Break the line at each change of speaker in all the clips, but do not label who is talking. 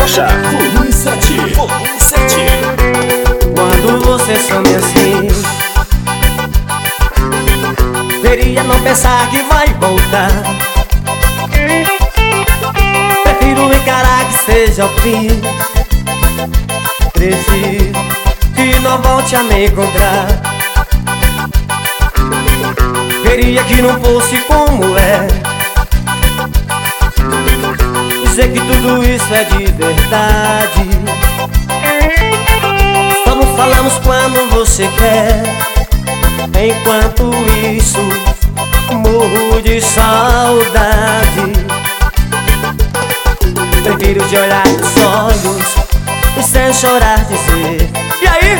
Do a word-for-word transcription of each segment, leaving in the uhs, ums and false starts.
Rocha, volume sete, volume sete.
Quando você some assim, queria não pensar que vai voltar. Prefiro encarar que seja o fim. Prefiro que não volte a me encontrar. Queria que não fosse como é, dizer que tudo isso é de verdade. Só não falamos quando você quer. Enquanto isso, morro de saudade. Prefiro te olhar nos olhos e sem chorar dizer: e aí?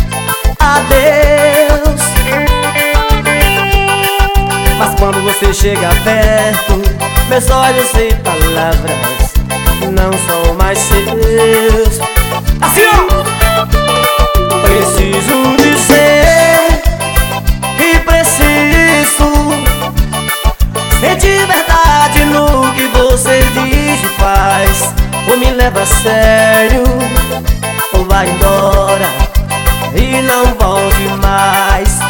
Adeus. Mas quando você chega perto, meus olhos e palavras não são mais seus. Assim, ó! Preciso dizer que preciso ser de verdade no que você diz e faz. Ou me leva a sério, ou vai embora e não volte mais.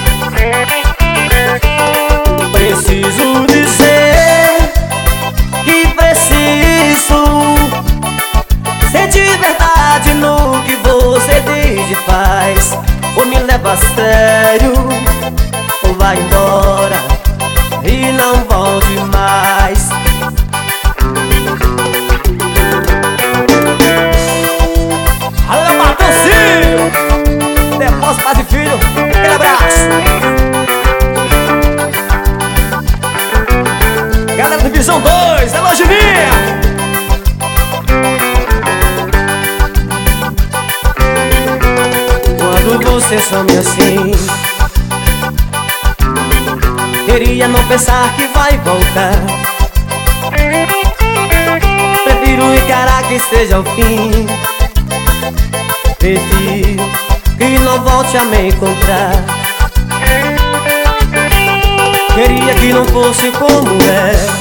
Preciso dizer que preciso ser de verdade no que você diz e faz. Ou me leva a sério, ou vai embora e não volte mais. Alô, Patrocínio! Depósito Pai e Filho, aquele abraço! Galera do Visão dois, é Logininha! Quando você some assim, queria não pensar que vai voltar. Prefiro encarar que seja o fim. Prefiro que não volte a me encontrar. Queria que não fosse como é,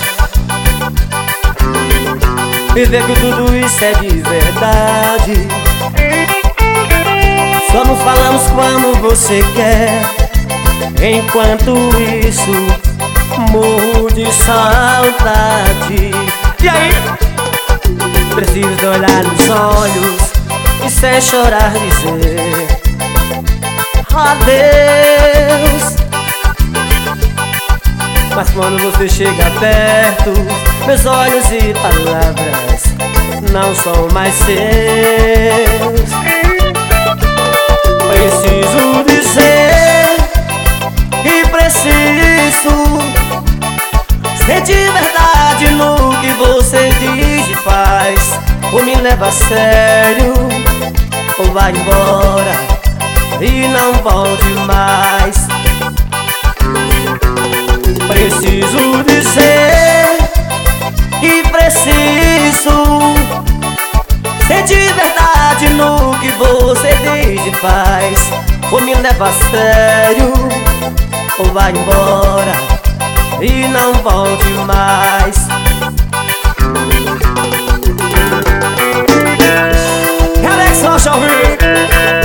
viver que tudo isso é de verdade. Só não falamos quando você quer. Enquanto isso, morro de saudade. E aí? Preciso de olhar nos olhos e sem chorar dizer adeus. Mas quando você chega perto, meus olhos e palavras não são mais seus. Preciso dizer que preciso ser de verdade no que você diz e faz. Ou me leva a sério, ou vai embora e não volte mais. Preciso dizer que preciso ser de verdade no que você diz e faz. Ou me leva a sério, ou vai embora e não volte mais. Alex Rocha ao vivo.